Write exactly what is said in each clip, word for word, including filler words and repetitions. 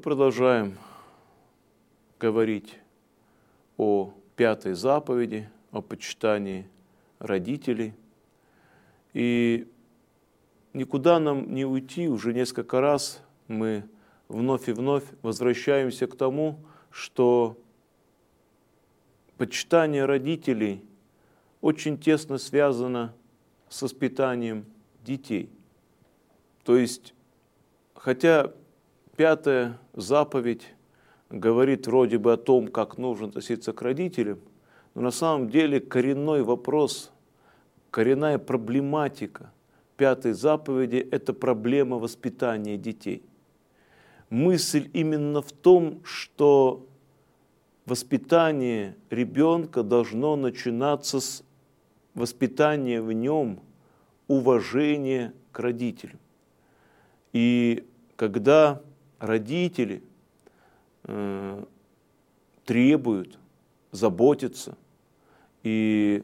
продолжаем говорить о пятой заповеди, о почитании родителей. И никуда нам не уйти, уже несколько раз мы вновь и вновь возвращаемся к тому, что почитание родителей очень тесно связано с воспитанием детей. То есть, хотя пятая заповедь говорит вроде бы о том, как нужно относиться к родителям, но на самом деле коренной вопрос, коренная проблематика пятой заповеди – это проблема воспитания детей. Мысль именно в том, что воспитание ребенка должно начинаться с воспитания в нем уважения к родителям. И когда родители э, требуют, заботятся и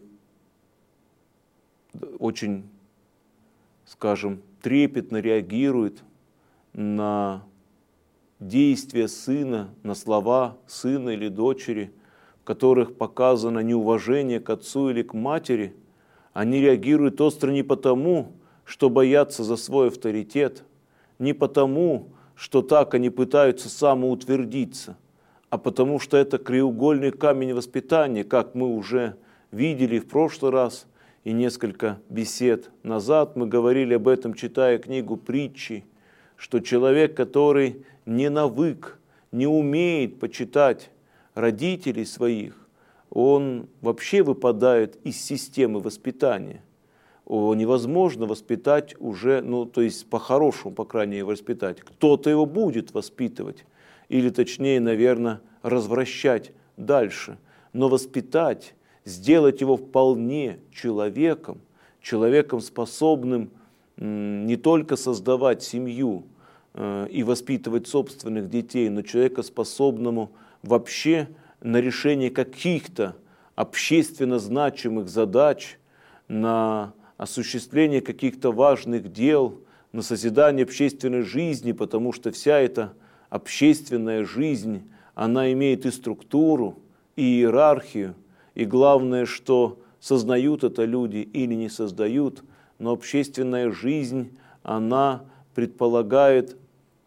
очень, скажем, трепетно реагируют на действия сына, на слова сына или дочери, в которых показано неуважение к отцу или к матери, они реагируют остро не потому, что боятся за свой авторитет, не потому, что так они пытаются самоутвердиться, а потому что это краеугольный камень воспитания, как мы уже видели в прошлый раз и несколько бесед назад. Мы говорили об этом, читая книгу «Притчи», что человек, который не навык, не умеет почитать родителей своих, он вообще выпадает из системы воспитания. Его невозможно воспитать уже, ну, то есть по-хорошему, по крайней мере, воспитать. Кто-то его будет воспитывать, или точнее, наверное, развращать дальше. Но воспитать, сделать его вполне человеком, человеком, способным не только создавать семью э, и воспитывать собственных детей, но человека, способному вообще на решение каких-то общественно значимых задач, на осуществление каких-то важных дел, на созидание общественной жизни, потому что вся эта общественная жизнь, она имеет и структуру, и иерархию, и главное, что создают это люди или не создают, но общественная жизнь, она предполагает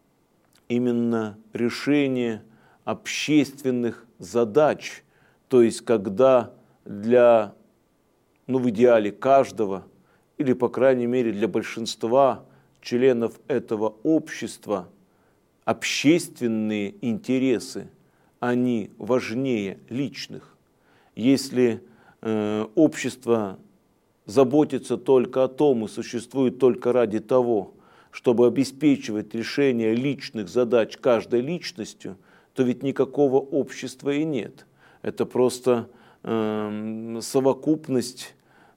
именно решение общественных задач, то есть когда для, ну, в идеале каждого, или, по крайней мере, для большинства членов этого общества общественные интересы, они важнее личных. Если э, общество заботится только о том и существует только ради того, чтобы обеспечивать решение личных задач каждой личностью, то ведь никакого общества и нет. Это просто э, совокупность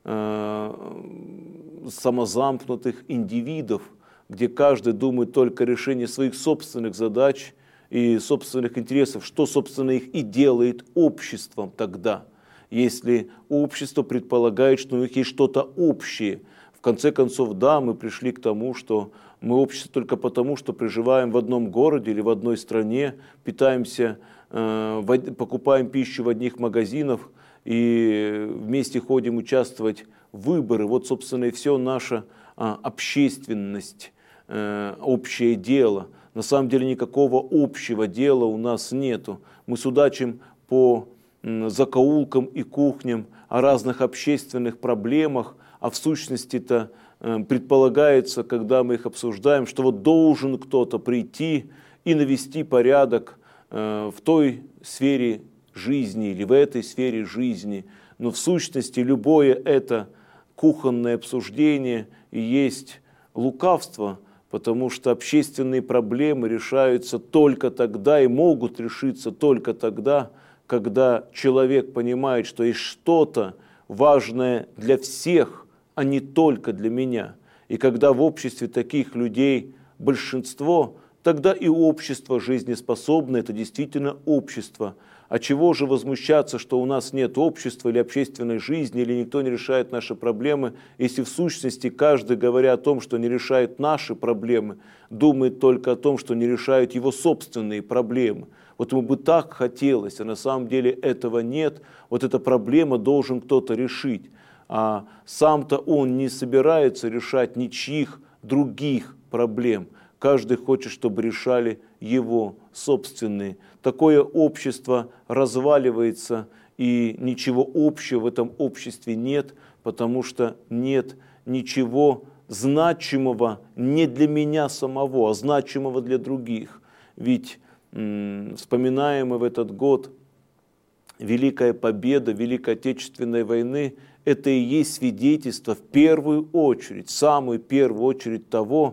самозамкнутых индивидов, где каждый думает только о решении своих собственных задач и собственных интересов, что, собственно, их и делает обществом тогда, если общество предполагает, что у них есть что-то общее. В конце концов, да, мы пришли к тому, что мы общество только потому, что проживаем в одном городе или в одной стране, питаемся, покупаем пищу в одних магазинах, и вместе ходим участвовать в выборы. Вот, собственно, и все наша а, общественность, э, общее дело. На самом деле никакого общего дела у нас нету. Мы судачим по м, закоулкам и кухням о разных общественных проблемах, а в сущности-то э, предполагается, когда мы их обсуждаем, что вот должен кто-то прийти и навести порядок э, в той сфере жизни или в этой сфере жизни, но в сущности любое это кухонное обсуждение и есть лукавство, потому что общественные проблемы решаются только тогда и могут решиться только тогда, когда человек понимает, что есть что-то важное для всех, а не только для меня. И когда в обществе таких людей большинство, тогда и общество жизнеспособное, это действительно общество. А чего же возмущаться, что у нас нет общества или общественной жизни, или никто не решает наши проблемы, если в сущности каждый, говоря о том, что не решает наши проблемы, думает только о том, что не решают его собственные проблемы. Вот ему бы так хотелось, а на самом деле этого нет. Вот эта проблема должен кто-то решить. А сам-то он не собирается решать ничьих других проблем. Каждый хочет, чтобы решали его собственные. Такое общество разваливается, и ничего общего в этом обществе нет, потому что нет ничего значимого не для меня самого, а значимого для других. Ведь м- вспоминаем мы в этот год Великая победа Великой Отечественной войны, это и есть свидетельство в первую очередь, в самую первую очередь того,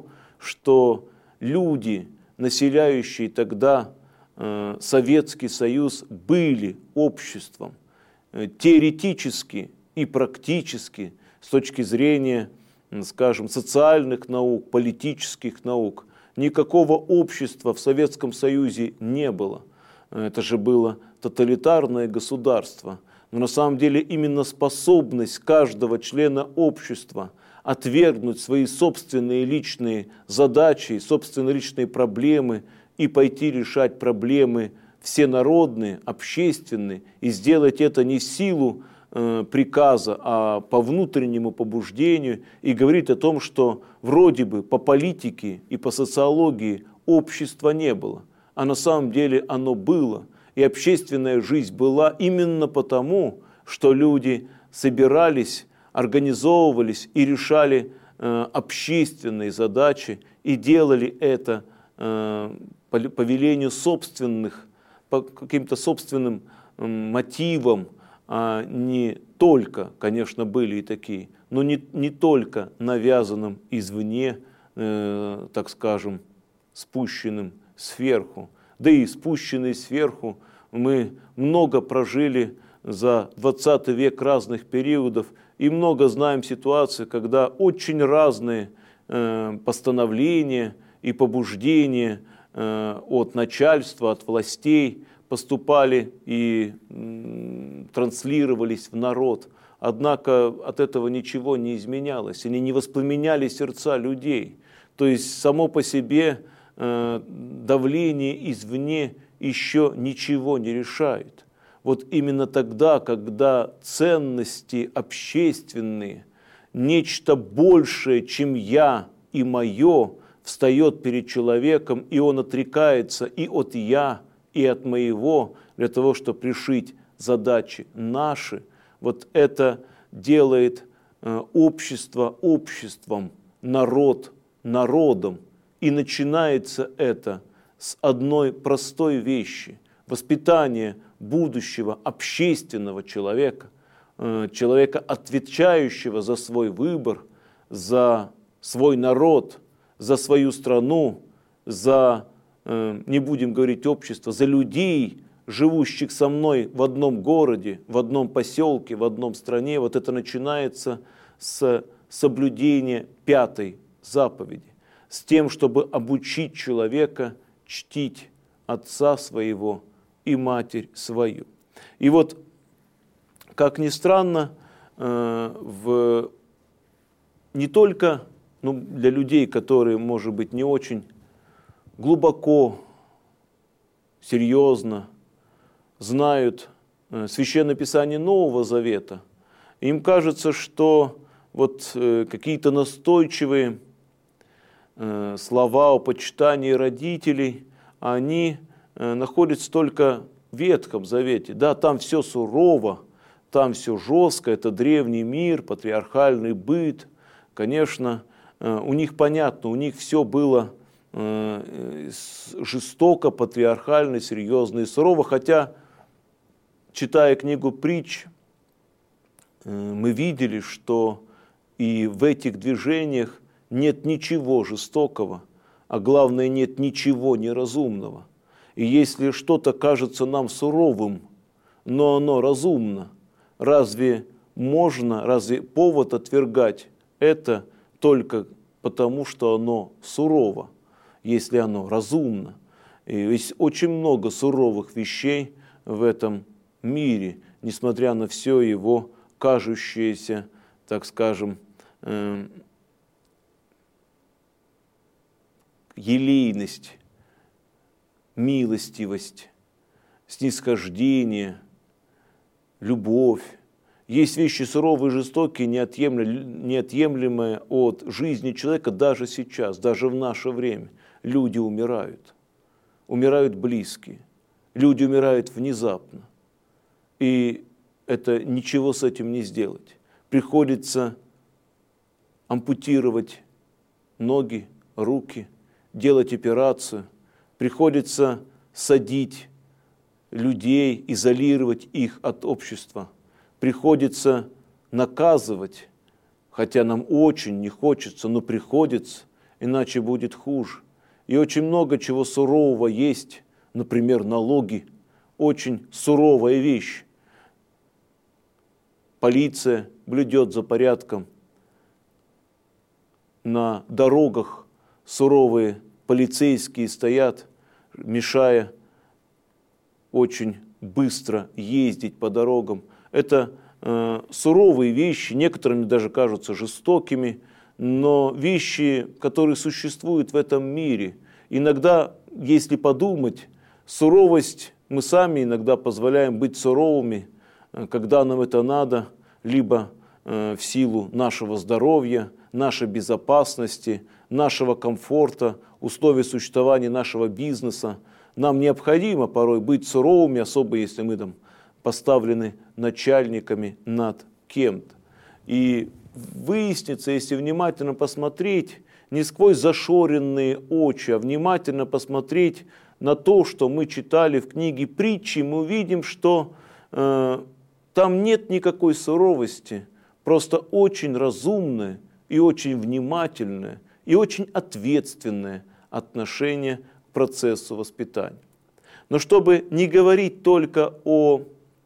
что люди, населяющие тогда э, Советский Союз, были обществом э, теоретически и практически с точки зрения, скажем, социальных наук, политических наук. Никакого общества в Советском Союзе не было. Это же было тоталитарное государство. Но на самом деле именно способность каждого члена общества отвергнуть свои собственные личные задачи, собственные личные проблемы и пойти решать проблемы всенародные, общественные, и сделать это не в силу э, приказа, а по внутреннему побуждению, и говорит о том, что вроде бы по политике и по социологии общества не было, а на самом деле оно было. И общественная жизнь была именно потому, что люди собирались, организовывались и решали э, общественные задачи, и делали это э, по, по велению собственных, по каким-то собственным э, мотивам, а не только, конечно, были и такие, но не, не только навязанным извне, э, так скажем, спущенным сверху. Да и спущенные сверху мы много прожили за двадцатый век разных периодов и много знаем ситуаций, когда очень разные э, постановления и побуждения э, от начальства, от властей поступали и э, транслировались в народ. Однако от этого ничего не изменялось, они не воспламеняли сердца людей. То есть само по себе э, давление извне еще ничего не решает. Вот именно тогда, когда ценности общественные, нечто большее, чем я и мое, встает перед человеком, и он отрекается и от я, и от моего, для того, чтобы решить задачи наши, вот это делает общество обществом, народ народом. И начинается это с одной простой вещи – воспитание будущего общественного человека, человека, отвечающего за свой выбор, за свой народ, за свою страну, за, не будем говорить общество, за людей, живущих со мной в одном городе, в одном поселке, в одном стране. Вот это начинается с соблюдения пятой заповеди, с тем, чтобы обучить человека чтить отца своего и матерь свою. И вот, как ни странно, в, не только ну, для людей, которые, может быть, не очень глубоко, серьезно знают Священное Писание Нового Завета, им кажется, что вот какие-то настойчивые слова о почитании родителей, они находятся только в Ветхом Завете. Да, там все сурово, там все жестко, это древний мир, патриархальный быт. Конечно, у них понятно, у них все было жестоко, патриархально, серьезно и сурово, хотя, читая книгу Притч, мы видели, что и в этих движениях нет ничего жестокого, а главное, нет ничего неразумного. И если что-то кажется нам суровым, но оно разумно, разве можно, разве повод отвергать это только потому, что оно сурово, если оно разумно? И есть очень много суровых вещей, в этом мире, несмотря на все его кажущееся, так скажем, э, елейность, милостивость, снисхождение, любовь. Есть вещи суровые и жестокие, неотъемлемые от жизни человека даже сейчас, даже в наше время. Люди умирают, умирают близкие, люди умирают внезапно. И это ничего с этим не сделать. Приходится ампутировать ноги, руки, делать операцию, приходится садить людей, изолировать их от общества, приходится наказывать, хотя нам очень не хочется, но приходится, иначе будет хуже. И очень много чего сурового есть, например, налоги, очень суровая вещь. Полиция блюдет за порядком, на дорогах суровые полицейские стоят, мешая очень быстро ездить по дорогам. Это э, суровые вещи, некоторыми даже кажутся жестокими, но вещи, которые существуют в этом мире. Иногда, если подумать, суровость мы сами иногда позволяем быть суровыми, когда нам это надо, либо э, в силу нашего здоровья, нашей безопасности, нашего комфорта, условий существования нашего бизнеса. Нам необходимо порой быть суровыми, особо если мы там поставлены начальниками над кем-то. И выяснится, если внимательно посмотреть, не сквозь зашоренные очи, а внимательно посмотреть на то, что мы читали в книге Притчи, мы увидим, что э, там нет никакой суровости, просто очень разумное и очень внимательное и очень ответственное отношение к процессу воспитания. Но чтобы не говорить только о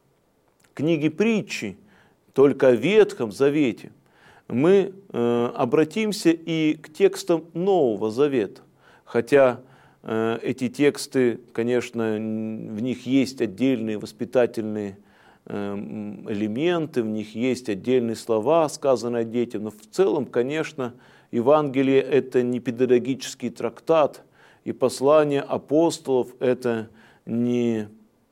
книге Притчи, только о Ветхом Завете, мы э, обратимся и к текстам Нового Завета. Хотя э, эти тексты, конечно, в них есть отдельные воспитательные э, элементы, в них есть отдельные слова, сказанные детям, но в целом, конечно, Евангелие – это не педагогический трактат, и послание апостолов – это не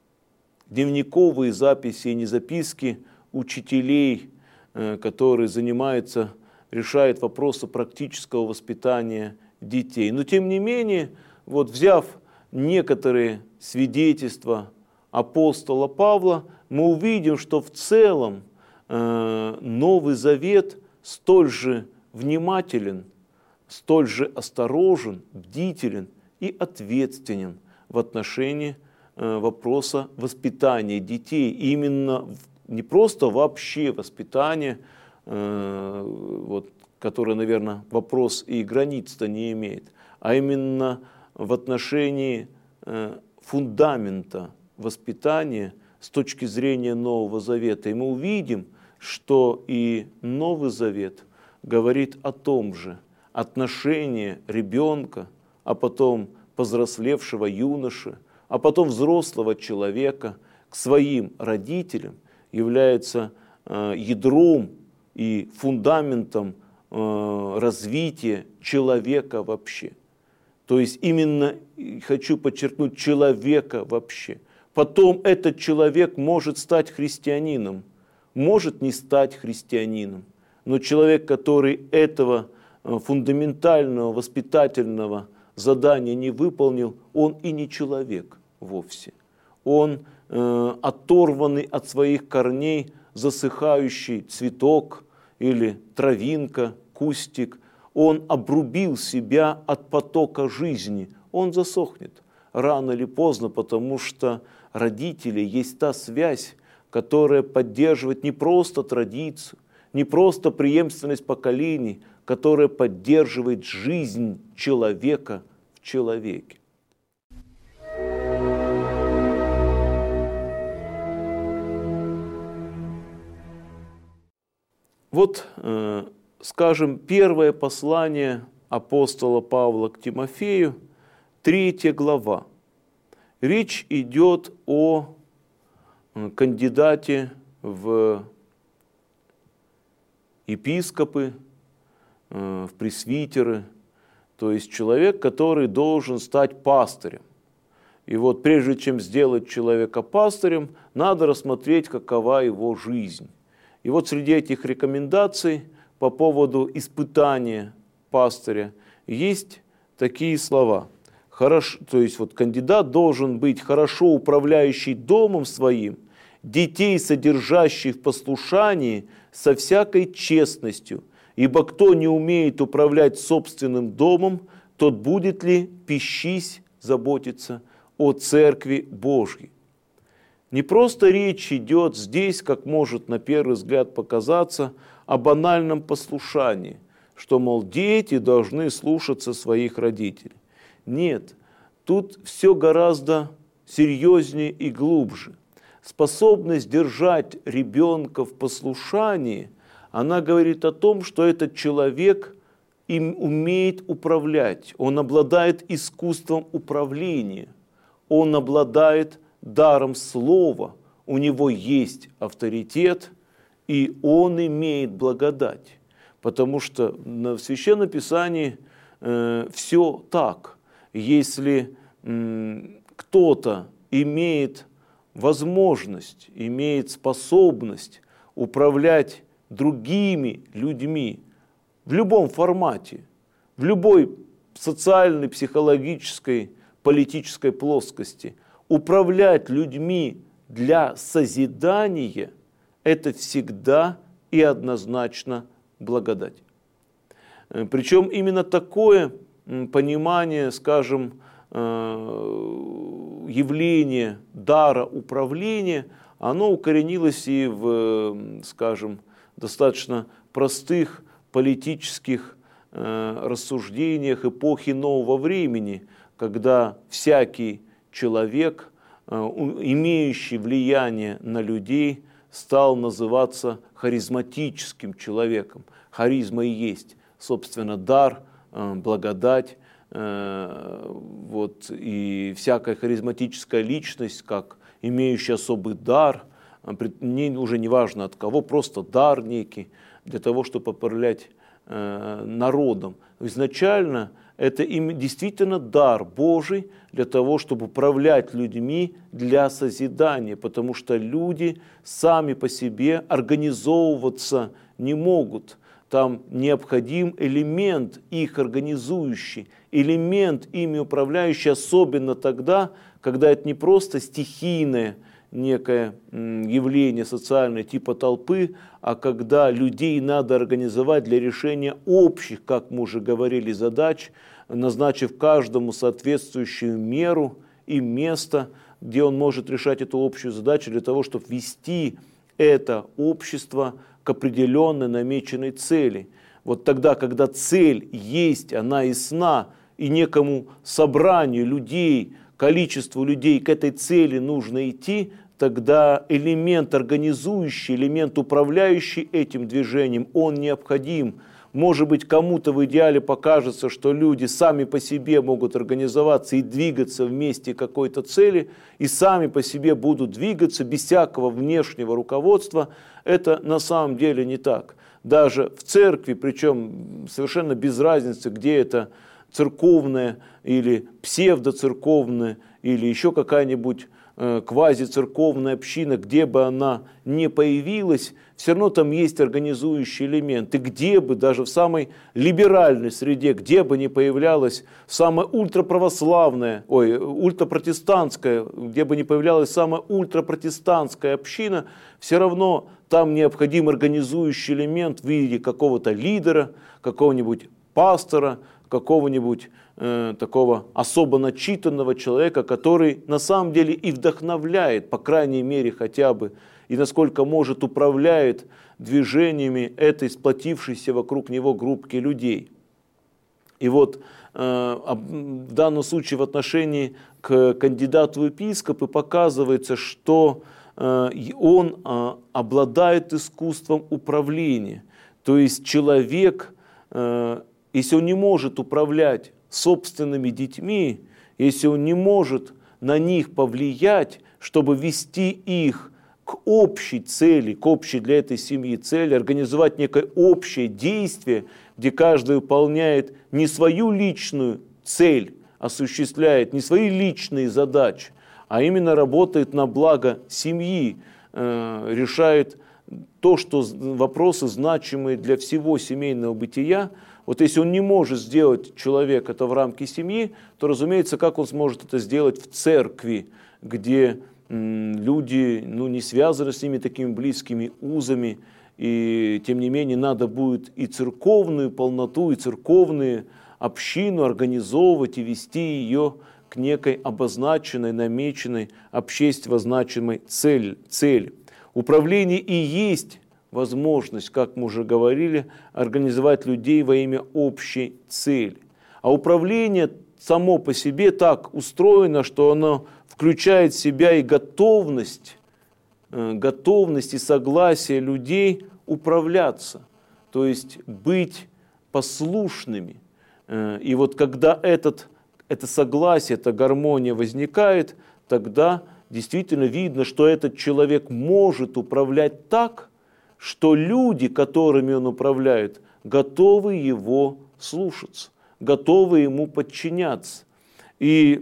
дневниковые записи, не записки учителей, которые занимаются, решают вопросы практического воспитания детей. Но тем не менее, вот взяв некоторые свидетельства апостола Павла, мы увидим, что в целом э, Новый Завет столь же внимателен, столь же осторожен, бдителен и ответственен в отношении э, вопроса воспитания детей. И именно в не просто вообще воспитание, э, вот, которое, наверное, вопрос и границ-то не имеет, а именно в отношении э, фундамента воспитания с точки зрения Нового Завета. И мы увидим, что и Новый Завет говорит о том же. Отношение ребенка, а потом повзрослевшего юноши, а потом взрослого человека к своим родителям является э, ядром и фундаментом э, развития человека вообще. То есть именно, хочу подчеркнуть, человека вообще. Потом этот человек может стать христианином, может не стать христианином, но человек, который этого э, фундаментального воспитательного задания не выполнил, он и не человек вовсе. Он оторванный от своих корней засыхающий цветок или травинка, кустик, он обрубил себя от потока жизни, он засохнет рано или поздно, потому что родители есть та связь, которая поддерживает не просто традицию, не просто преемственность поколений, которая поддерживает жизнь человека в человеке. Вот, э, скажем, первое послание апостола Павла к Тимофею, третья глава. Речь идет о кандидате в епископы, в пресвитеры, то есть человек, который должен стать пастырем. И вот прежде чем сделать человека пастырем, надо рассмотреть, какова его жизнь. И вот среди этих рекомендаций по поводу испытания пастыря есть такие слова. Хорошо, то есть вот кандидат должен быть хорошо управляющий домом своим, детей содержащих в послушании со всякой честностью, ибо кто не умеет управлять собственным домом, тот будет ли, пищись, заботиться о Церкви Божьей. Не просто речь идет здесь, как может на первый взгляд показаться, о банальном послушании, что, мол, дети должны слушаться своих родителей. Нет, тут все гораздо серьезнее и глубже. Способность держать ребенка в послушании, она говорит о том, что этот человек им умеет управлять, он обладает искусством управления, он обладает даром слова, у него есть авторитет, и он имеет благодать. Потому что в Священном Писании э, все так. Если э, кто-то имеет возможность, имеет способность управлять другими людьми в любом формате, в любой социальной, психологической, политической плоскости, управлять людьми для созидания – это всегда и однозначно благодать. Причем именно такое понимание, скажем, явление дара управления, оно укоренилось и в, скажем, достаточно простых политических рассуждениях эпохи нового времени, когда всякий человек, имеющий влияние на людей, стал называться харизматическим человеком. Харизма и есть, собственно, дар, благодать. Вот, и всякая харизматическая личность, как имеющая особый дар, не, уже не важно от кого, просто дар некий, для того, чтобы управлять народом. Изначально это им действительно дар Божий для того, чтобы управлять людьми для созидания, потому что люди сами по себе организовываться не могут. Там необходим элемент их организующий, элемент ими управляющий, особенно тогда, когда это не просто стихийное некое явление социальное типа толпы, а когда людей надо организовать для решения общих, как мы уже говорили, задач, назначив каждому соответствующую меру и место, где он может решать эту общую задачу для того, чтобы вести это общество к определенной намеченной цели. Вот тогда, когда цель есть, она ясна, и некому собранию людей, количеству людей к этой цели нужно идти, тогда элемент организующий, элемент управляющий этим движением, он необходим. Может быть, кому-то в идеале покажется, что люди сами по себе могут организоваться и двигаться вместе к какой-то цели, и сами по себе будут двигаться без всякого внешнего руководства. Это на самом деле не так. Даже в церкви, причем совершенно без разницы, где это церковная или псевдоцерковная, или еще какая-нибудь э, квазицерковная община, где бы она ни появилась, все равно там есть организующий элемент. И где бы, даже в самой либеральной среде, где бы ни появлялась самая ультраправославная, ой, ультрапротестантская, где бы ни появлялась самая ультрапротестантская община, все равно там необходим организующий элемент в виде какого-то лидера, какого-нибудь пастора, какого-нибудь э, такого особо начитанного человека, который на самом деле и вдохновляет, по крайней мере хотя бы, и насколько может управляет движениями этой сплотившейся вокруг него группки людей. И вот э, в данном случае в отношении к кандидату в епископы показывается, что э, он э, обладает искусством управления. То есть человек, э, если он не может управлять собственными детьми, если он не может на них повлиять, чтобы вести их к общей цели, к общей для этой семьи цели, организовать некое общее действие, где каждый выполняет не свою личную цель, осуществляет не свои личные задачи, а именно работает на благо семьи, э, решает то, что вопросы значимые для всего семейного бытия. Вот если он не может сделать человек это в рамки семьи, то, разумеется, как он сможет это сделать в церкви, где м, люди ну, не связаны с ними такими близкими узами, и тем не менее надо будет и церковную полноту, и церковную общину организовывать и вести ее к некой обозначенной, намеченной, общественно значимой цели. цели. Управление и есть возможность, как мы уже говорили, организовать людей во имя общей цели. А управление само по себе так устроено, что оно включает в себя и готовность, готовность и согласие людей управляться, то есть быть послушными. И вот когда этот, это согласие, эта гармония возникает, тогда действительно видно, что этот человек может управлять так, что люди, которыми он управляет, готовы его слушаться, готовы ему подчиняться. И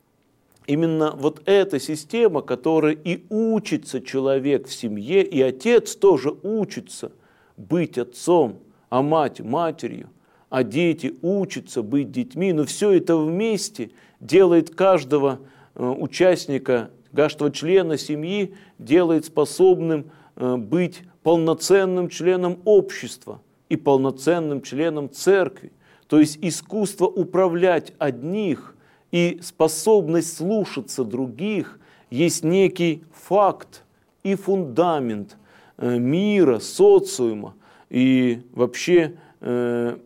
именно вот эта система, которой и учится человек в семье, и отец тоже учится быть отцом, а мать матерью, а дети учатся быть детьми, но все это вместе делает каждого участника, каждого члена семьи, делает способным быть полноценным членом общества и полноценным членом церкви. То есть искусство управлять одних и способность слушаться других есть некий факт и фундамент мира, социума и вообще э,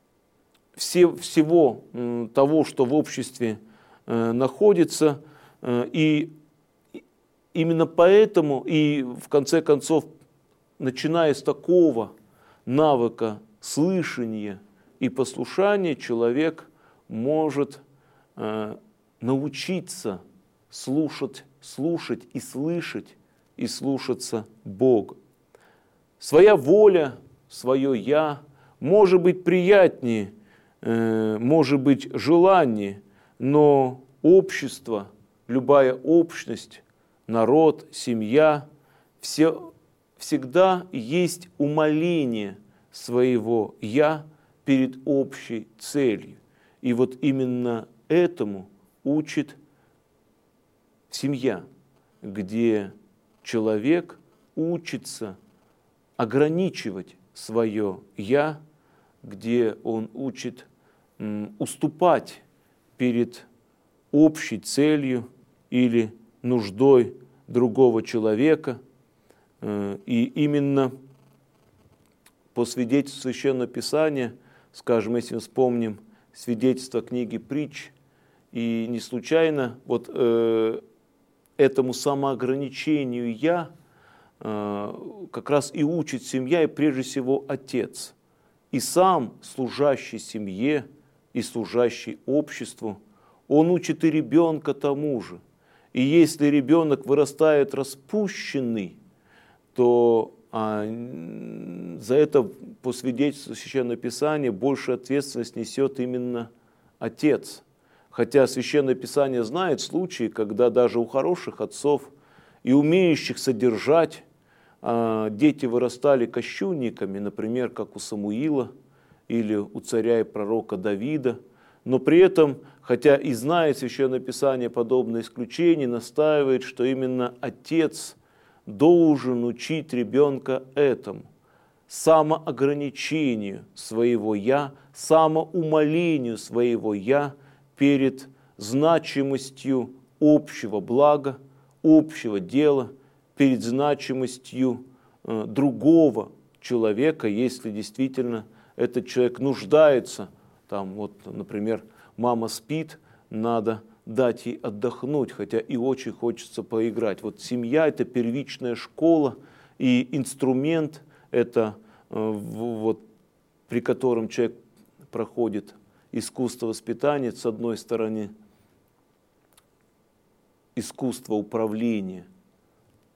все, всего э, того, что в обществе э, находится. Э, и именно поэтому и в конце концов, начиная с такого навыка слышания и послушания, человек может э, научиться слушать, слушать и слышать, и слушаться Бога. Своя воля, свое «я» может быть приятнее, э, может быть желаннее, но общество, любая общность, народ, семья, все, всегда есть умаление своего «я» перед общей целью. И вот именно этому учит семья, где человек учится ограничивать свое «я», где он учит м, уступать перед общей целью или нуждой другого человека. И именно по свидетельству Священного Писания, скажем, если мы вспомним свидетельство книги «Притч», и не случайно вот э, этому самоограничению «я» э, как раз и учит семья, и прежде всего отец. И сам служащий семье, и служащий обществу, он учит и ребенка тому же. И если ребенок вырастает распущенный, то а, за это, по свидетельству Священного Писания, большую ответственность несет именно отец. Хотя Священное Писание знает случаи, когда даже у хороших отцов и умеющих содержать а, дети вырастали кощунниками, например, как у Самуила или у царя и пророка Давида. Но при этом, хотя и знает Священное Писание подобные исключения, настаивает, что именно отец должен учить ребенка этому, самоограничению своего «я», самоумолению своего «я» перед значимостью общего блага, общего дела, перед значимостью э, другого человека, если действительно этот человек нуждается. Там вот, например, мама спит, надо дать ей отдохнуть, хотя и очень хочется поиграть. Вот семья – это первичная школа, и инструмент – это вот, при котором человек проходит искусство воспитания, с одной стороны, искусство управления,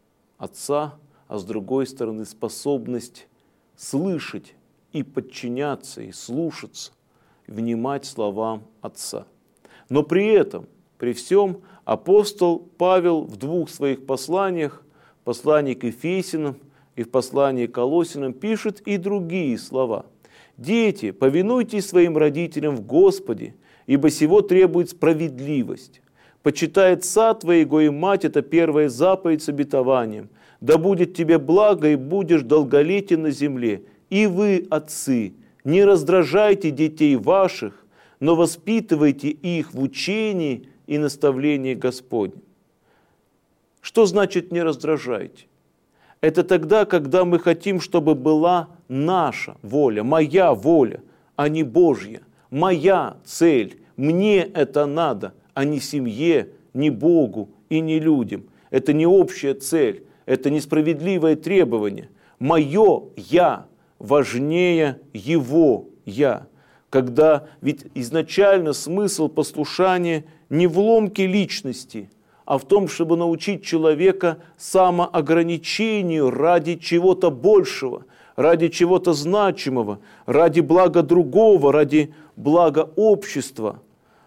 Отца, а с другой стороны способность слышать и подчиняться, и слушаться, внимать словам Отца. Но при этом, при всем, апостол Павел в двух своих посланиях, в послании к Ефесянам и в послании к Колоссянам, пишет и другие слова. «Дети, повинуйтесь своим родителям в Господе, ибо сего требует справедливость. Почитай отца твоего и мать» — это первая заповедь с обетованием. «Да будет тебе благо, и будешь долголетен на земле. И вы, отцы, не раздражайте детей ваших, но воспитывайте их в учении и наставлении Господнем». Что значит «не раздражайте»? Это тогда, когда мы хотим, чтобы была наша воля, моя воля, а не Божья. Моя цель, мне это надо, а не семье, не Богу и не людям. Это не общая цель, это несправедливое требование. Мое «я» важнее Его «я». Когда ведь изначально смысл послушания не в ломке личности, а в том, чтобы научить человека самоограничению ради чего-то большего, ради чего-то значимого, ради блага другого, ради блага общества.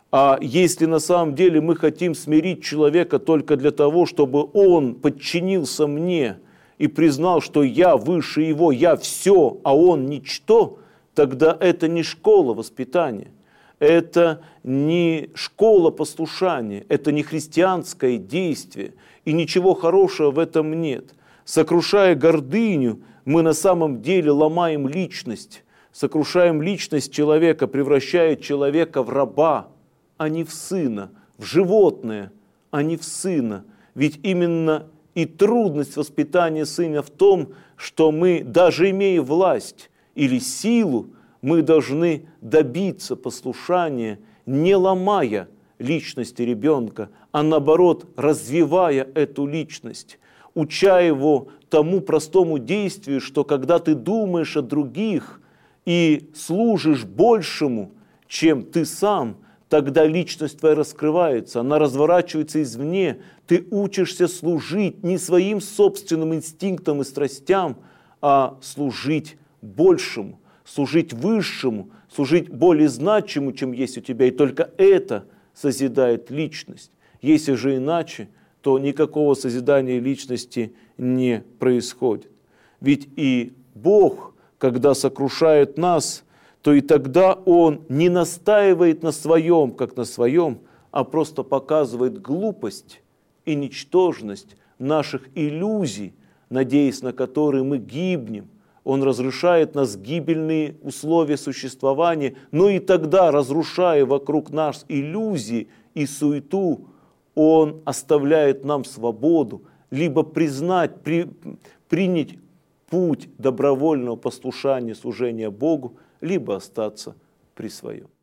А если на самом деле мы хотим смирить человека только для того, чтобы он подчинился мне и признал, что я выше его, я все, а он ничто, тогда это не школа воспитания. Это не школа послушания, это не христианское действие, и ничего хорошего в этом нет. Сокрушая гордыню, мы на самом деле ломаем личность, сокрушаем личность человека, превращая человека в раба, а не в сына, в животное, а не в сына. Ведь именно и трудность воспитания сына в том, что мы, даже имея власть или силу, мы должны добиться послушания, не ломая личности ребенка, а наоборот, развивая эту личность, уча его тому простому действию, что когда ты думаешь о других и служишь большему, чем ты сам, тогда личность твоя раскрывается, она разворачивается извне, ты учишься служить не своим собственным инстинктам и страстям, а служить большему, служить высшему, служить более значимому, чем есть у тебя. И только это созидает личность. Если же иначе, то никакого созидания личности не происходит. Ведь и Бог, когда сокрушает нас, то и тогда Он не настаивает на своем, как на своем, а просто показывает глупость и ничтожность наших иллюзий, надеясь на которые мы гибнем. Он разрушает нас гибельные условия существования, но и тогда, разрушая вокруг нас иллюзии и суету, Он оставляет нам свободу, либо признать, при, принять путь добровольного послушания, служения Богу, либо остаться при своем.